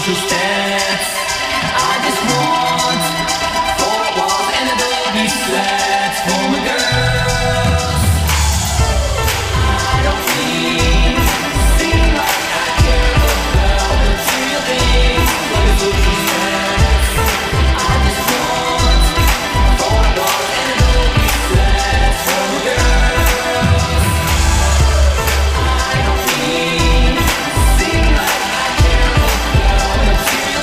social steps. I just want four walls and Adobe slats for my girls. I don't mean seem like I care about material things like a social steps. I just want four walls and Adobe slats for my girls. I don't mean seem like I care about material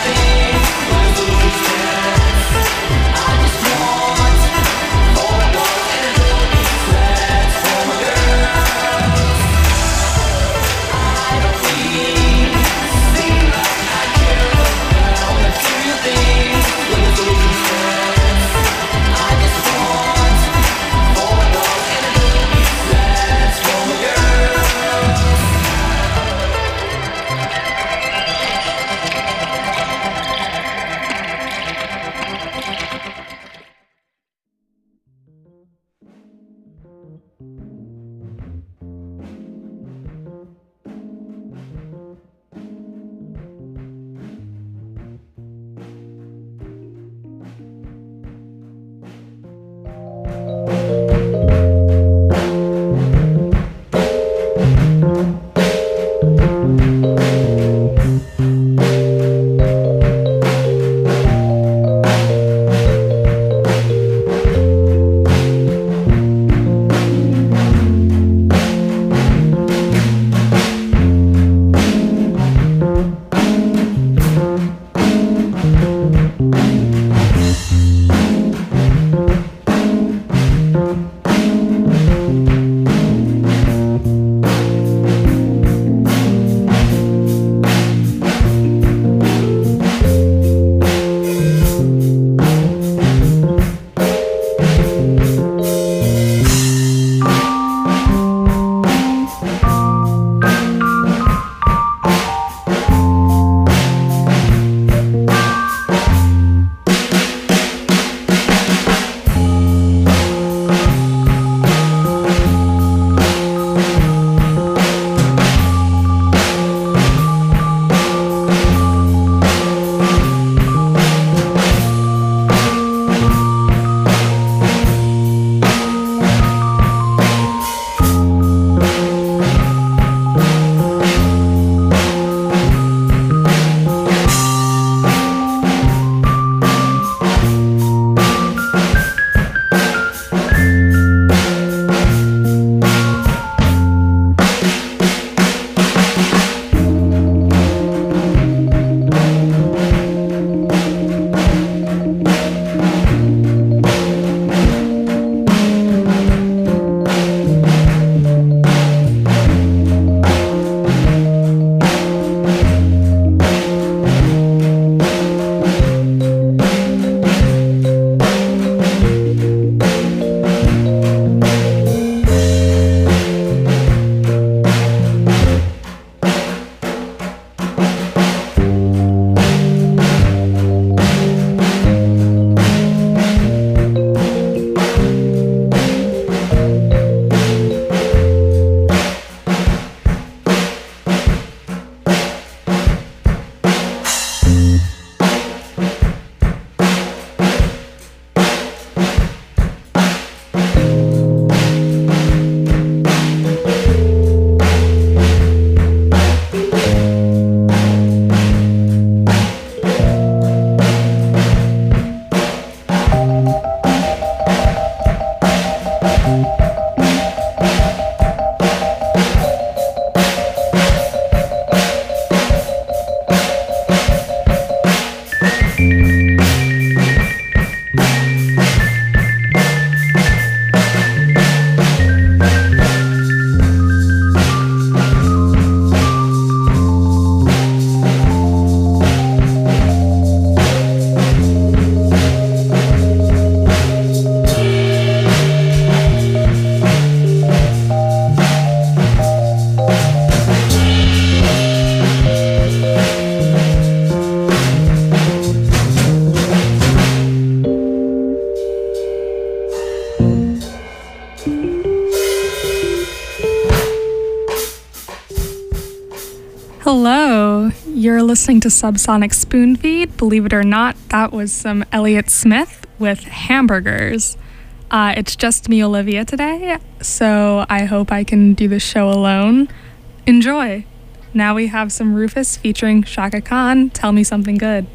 to Subsonic Spoonfeed. Believe it or not, that was some Elliott Smith with Hamburgers. It's just me, Olivia, today, so I hope I can do the show alone. Enjoy. Now we have some Rufus featuring Shaka Khan, Tell Me Something Good.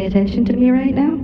pay attention to me right now?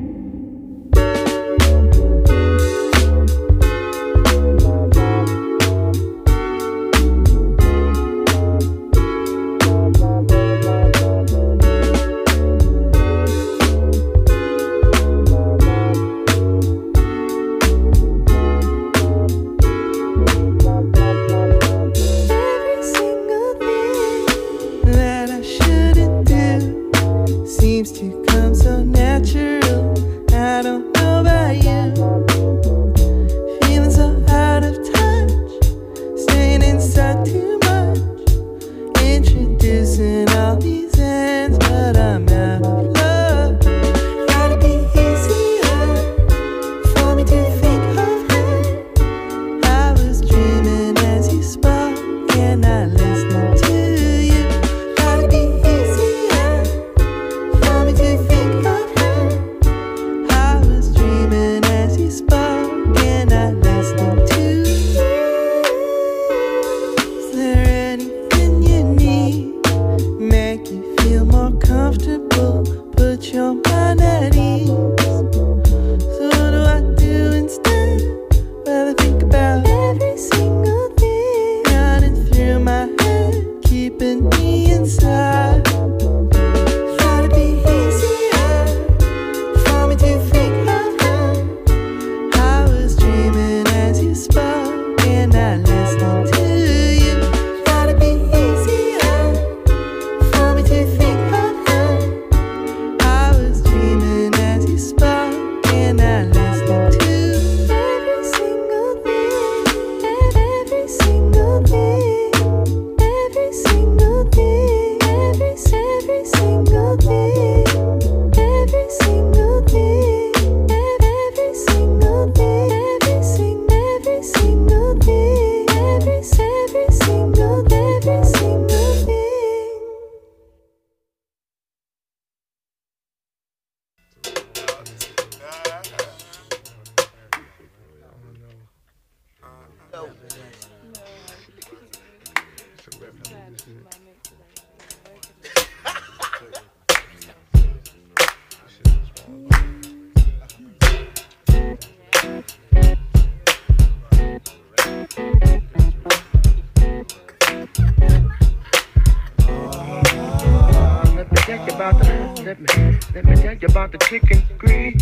Let me tell you about the chicken grease.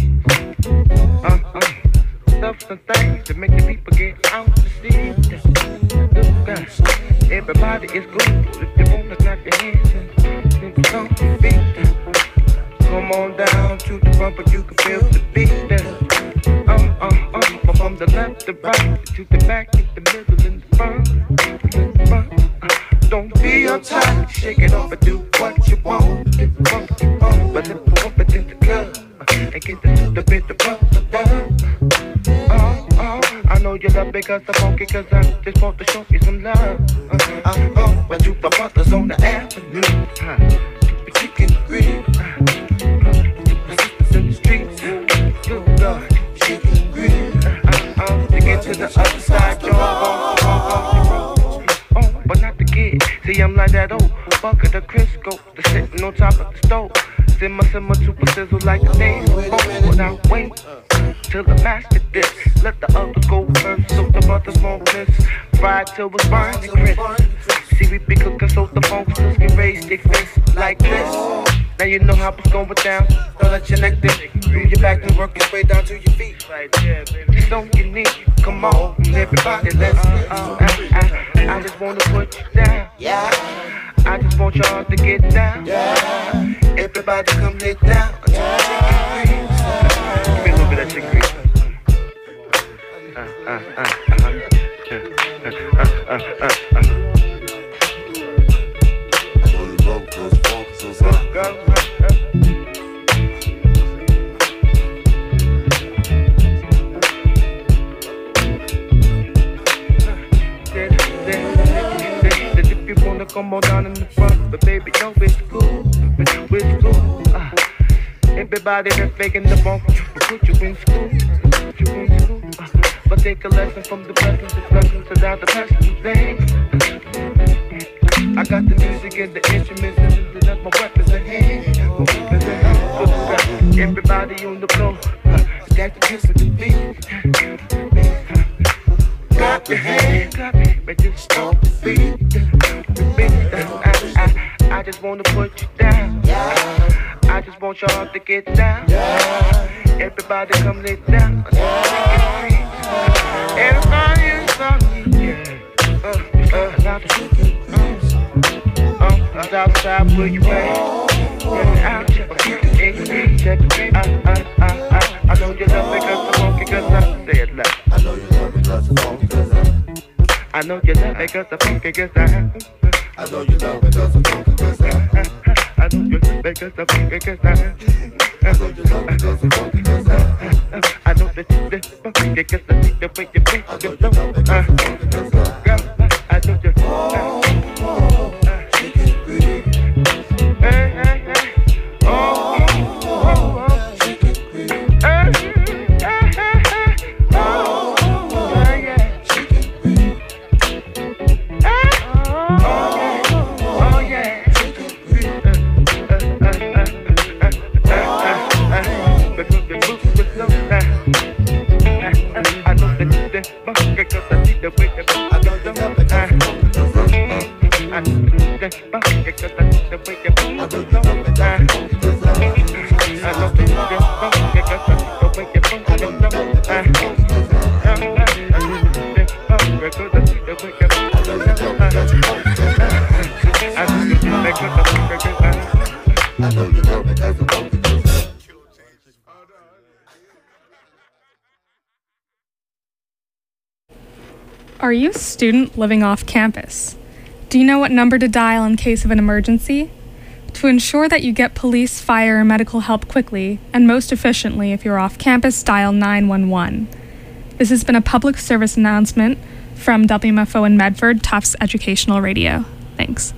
Stuff some things to make the people get out to see. Look, everybody is good. If you wanna clap your hands and stomp your feet, come on down to the bumper, you can feel the beat. From the left to right, to the back, to the middle, and the front. Don't be uptight, shake it off and do what you want. But let me pump it in the club and get the bit to bump. I know you love it cause I'm funky, cause I just want to show you some love. But you my brothers on the avenue, the chicken grill, the sisters in the streets, good Lord, chicken grill. To get to the other side, but not the kid. See, I'm like that old bucket of Crisco that's sitting on top of the stove. Simmer to a sizzle like a thing. But now wait till the master dips. Let the others go first so the brothers won't miss. Fried till it's burning crisp. See, we be cooking so the funksters can raise their fists like this. Now you know how it's going down. Don't let your neck dip. Move your back and work your way down to your feet. Right there, baby. It's so unique. Come on, everybody, let's. I just wanna put you down. Yeah. I just want y'all to get down. Yeah. Everybody come lay down. Yeah. Give me a little bit of chicken grease. Come on down in the front, but baby, no, it's cool. It's cool. Everybody that's faking the bunk, put you in school. But take a lesson from the blessings without the blessings things. I got the music and the instruments, and that's my weapons at hand. Everybody on the floor, that's the kiss of the beat. Clap your hands, but just stomp the beat. I just wanna put you down. I just want y'all to get down. Everybody come lay down. Everybody is on me. Outside where you at? Out, check it. I know you love me cause I'm funky cause I say it loud. I know you love me cause I'm funky cause I know you love me cause I'm funky cause I know you love me cause I'm funky cause I know you love me cause I'm funky cause I know you love me cause I'm funky cause I know that you're funky cause I see the way you think I know you love me cause I'm funky cause I know you she can breathe. Hey, hey, hey. She can breathe. Hey, hey, hey, hey. Yeah. She can breathe. Are you a student living off campus? Do you know what number to dial in case of an emergency? To ensure that you get police, fire, and medical help quickly, and most efficiently if you're off campus, dial 911. This has been a public service announcement from WMFO in Medford, Tufts Educational Radio. Thanks.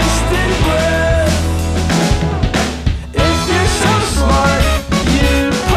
If you're so smart, you'd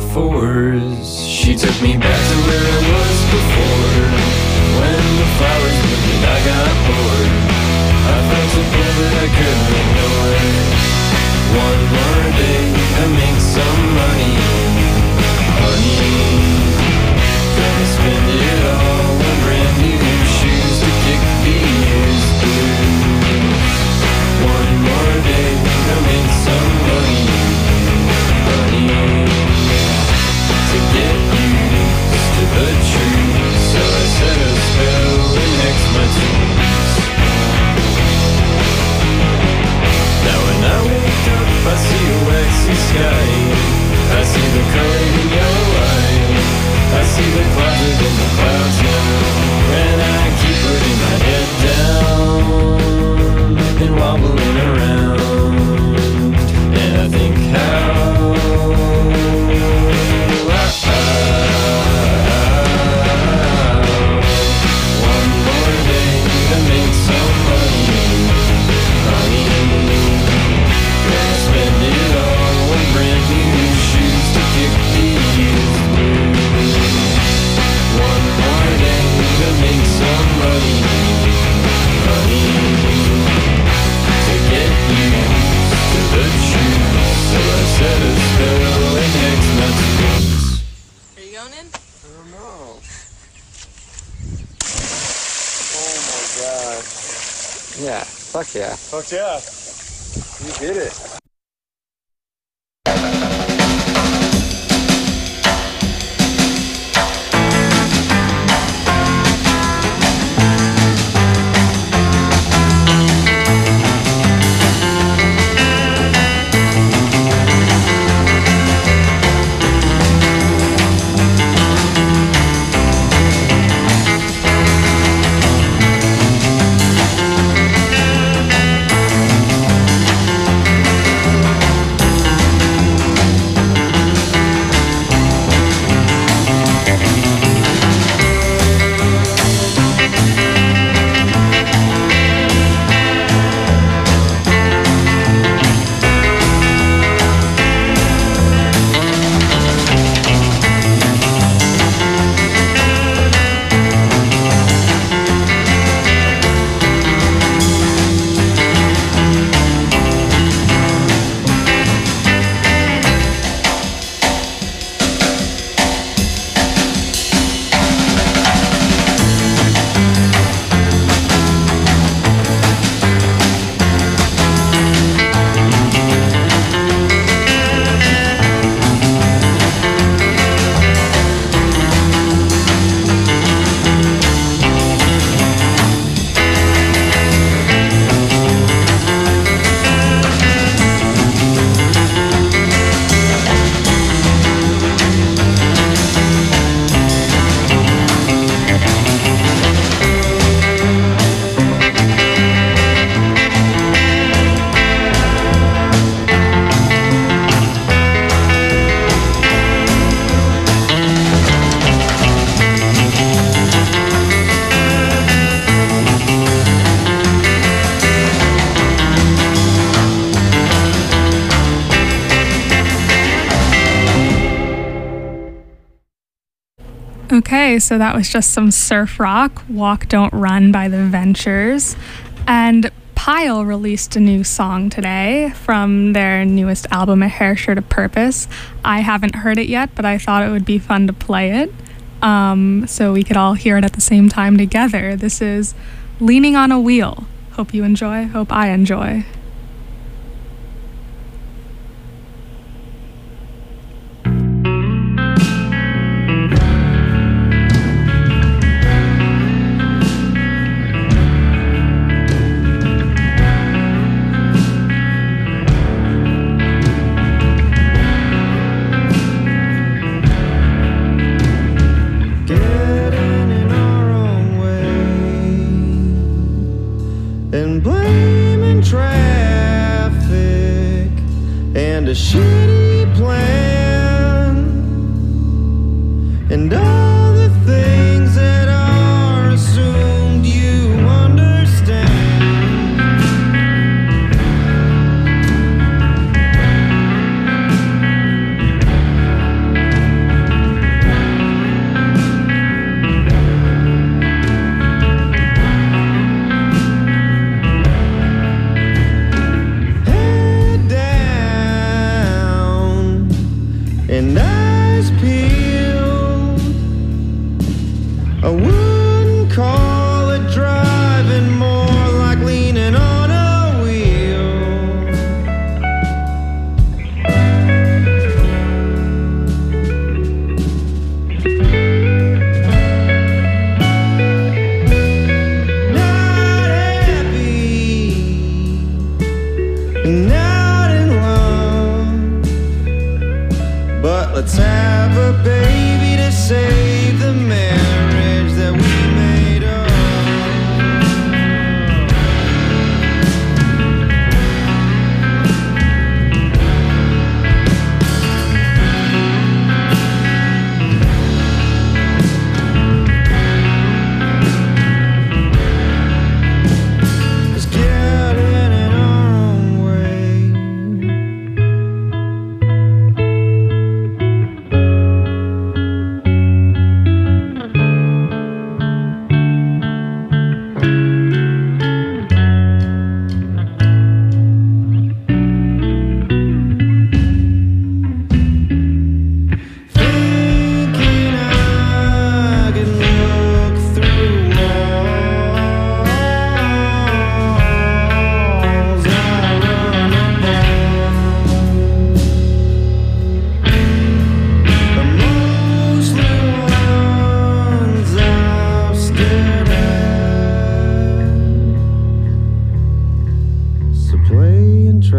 metaphors. She took me back to where I was before, when the flowers bloomed and I got bored. I felt a pull that I couldn't ignore. One more day to make some money, honey. Gonna spend it all on brand new shoes to kick the years through. One more day to make some money, honey. To get used to the truth, so I set a spell and next my tunes. Now when I wake up, I see a waxy sky. I see the color in your eye. I see the closet in the clouds now, and I keep putting my head down and wobbling around, and I think how one more day to make some money, honey. Gonna spend it all on brand new shoes to kick the years through. One more day to make some money, honey. To get used to the truth, so I set a spell and next my tunes. Are you going in? Yeah, fuck yeah. Fuck yeah. You did it. Okay, so that was just some surf rock, Walk Don't Run by the Ventures. And Pile released a new song today from their newest album, A Hair Shirt of Purpose. I haven't heard it yet, but I thought it would be fun to play it so we could all hear it at the same time together. This is Leaning on a Wheel. Hope you enjoy, hope I enjoy. Getting in our own way and blaming traffic and a shitty plan and all the things that are assumed you understand.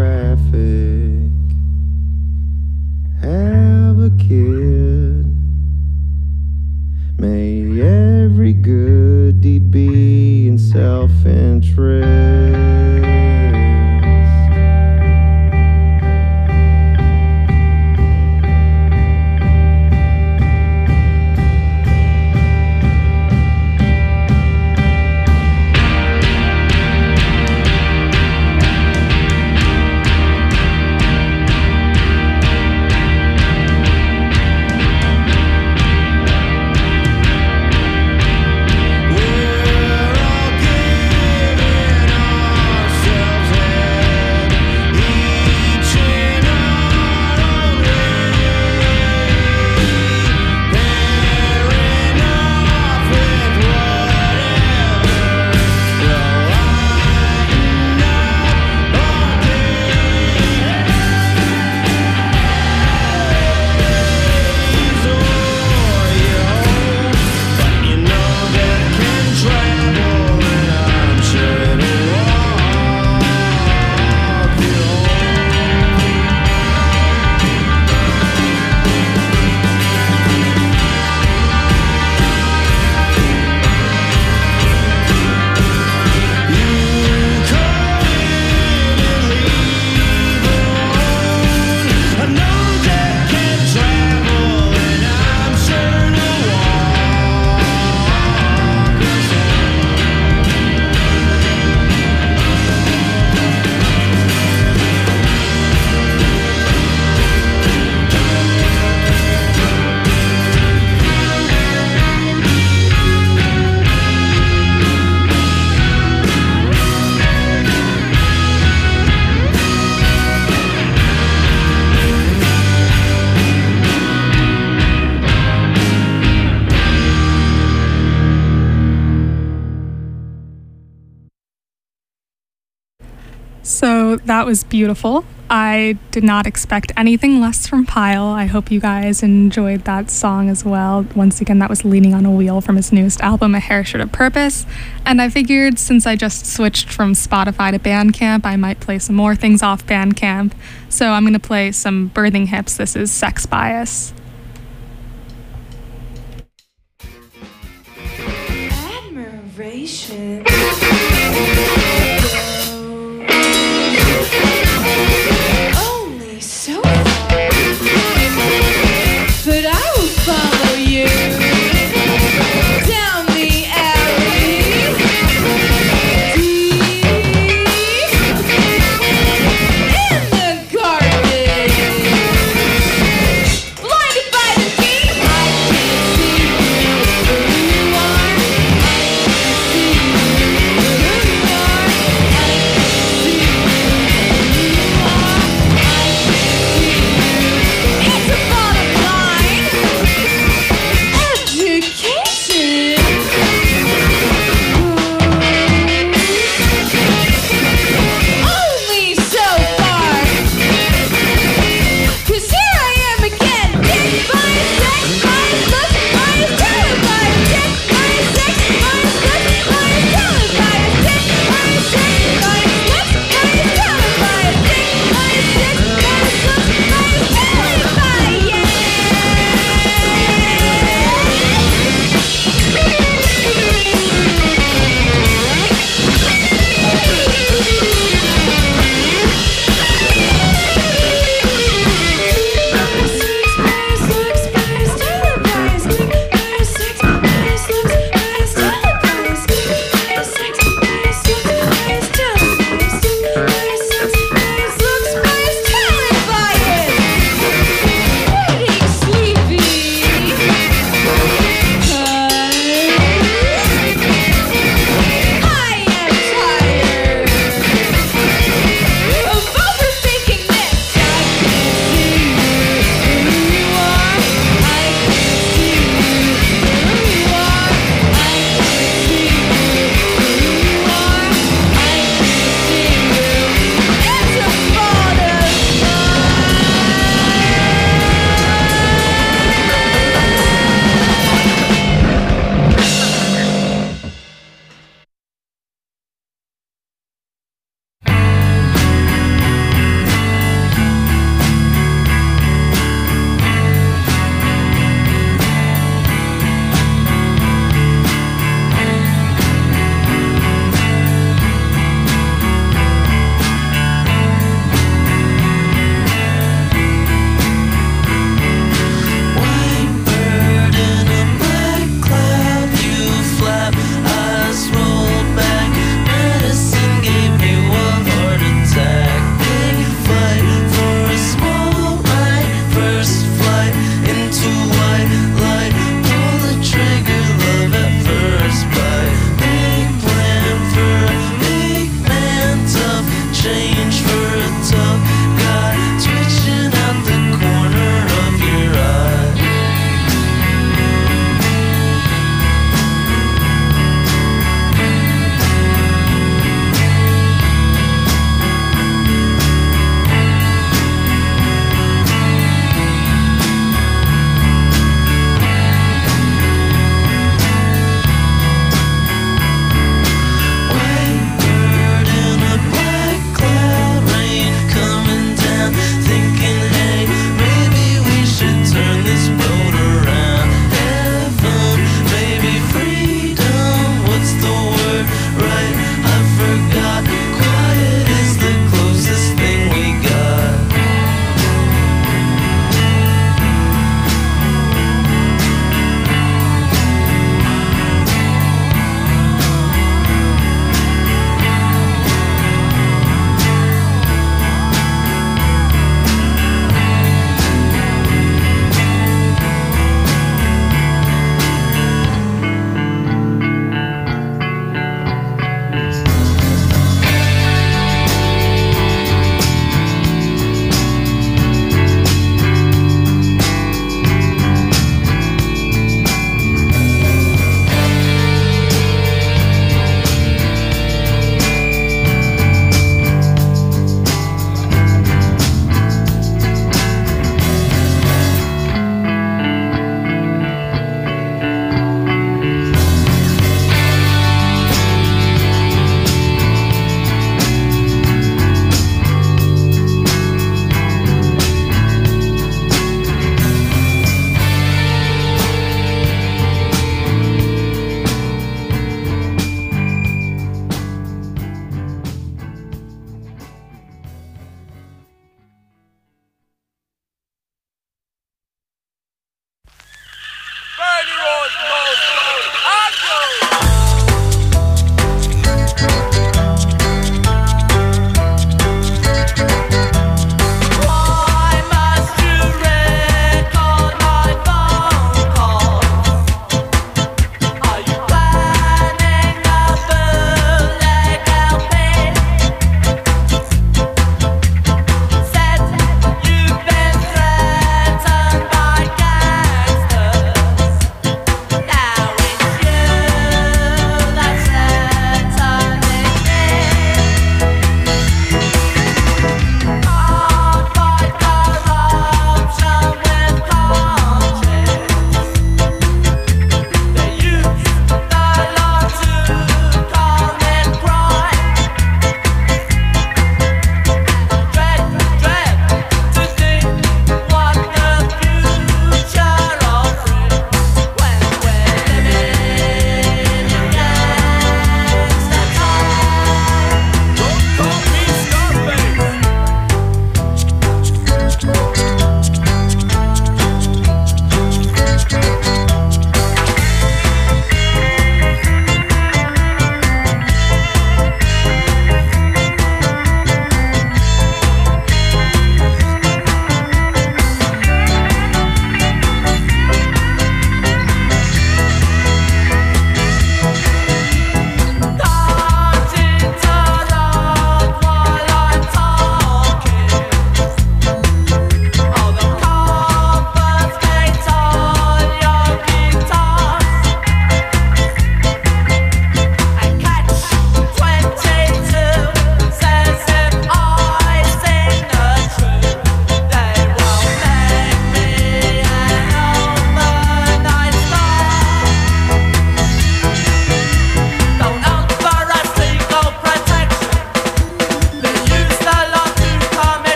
traffic. Have a kid. May every good deed be in self-interest. So that was beautiful. I did not expect anything less from Pyle. I hope you guys enjoyed that song as well. Once again, that was Leaning on a Wheel from his newest album, A Hair Shirt of Purpose. And I figured since I just switched from Spotify to Bandcamp, I might play some more things off Bandcamp. So I'm going to play some Birthing Hips. This is Sex Bias. Admiration. Only so far, but I will follow you down the alley, deep in the garbage, blinded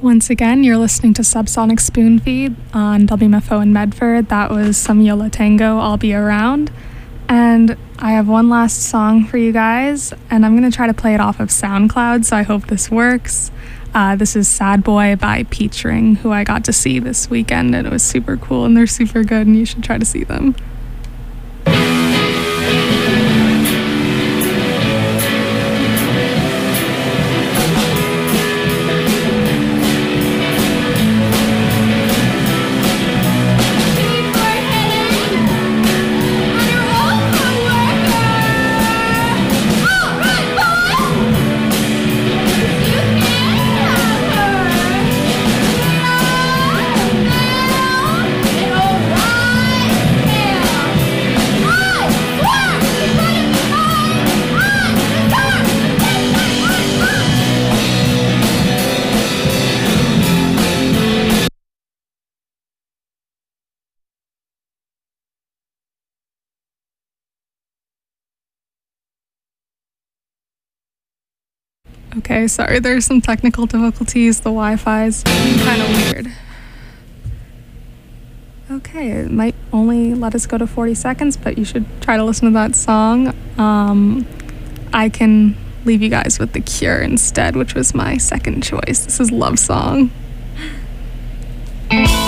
Once again, you're listening to Subsonic Spoonfeed on WMFO in Medford. That was some Yola Tango, I'll Be Around. And I have one last song for you guys, and I'm going to try to play it off of SoundCloud, so I hope this works. This is Sad Boy by Peach Ring, who I got to see this weekend, and it was super cool, and they're super good, and you should try to see them. Okay, sorry, there's some technical difficulties. The Wi-Fi's kind of weird. Okay, it might only let us go to 40 seconds, but you should try to listen to that song. I can leave you guys with The Cure instead, which was my second choice. This is Love Song.